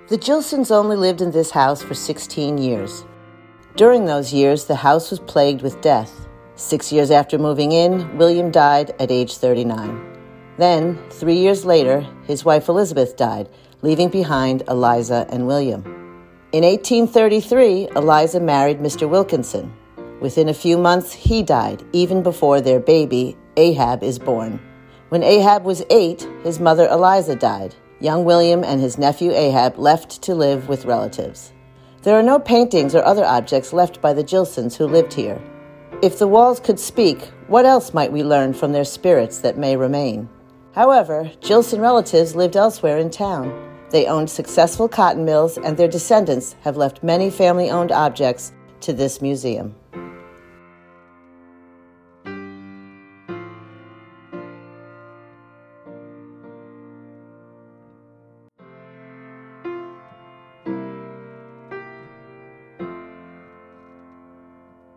The Gilsons only lived in this house for 16 years. During those years, the house was plagued with death. 6 years after moving in, William died at age 39. Then, 3 years later, his wife Elizabeth died, leaving behind Eliza and William. In 1833, Eliza married Mr. Wilkinson. Within a few months, he died, even before their baby, Ahab, is born. When Ahab was 8, his mother Eliza died. Young William and his nephew Ahab left to live with relatives. There are no paintings or other objects left by the Gilsons who lived here. If the walls could speak, what else might we learn from their spirits that may remain? However, Gilson relatives lived elsewhere in town. They owned successful cotton mills, and their descendants have left many family-owned objects to this museum.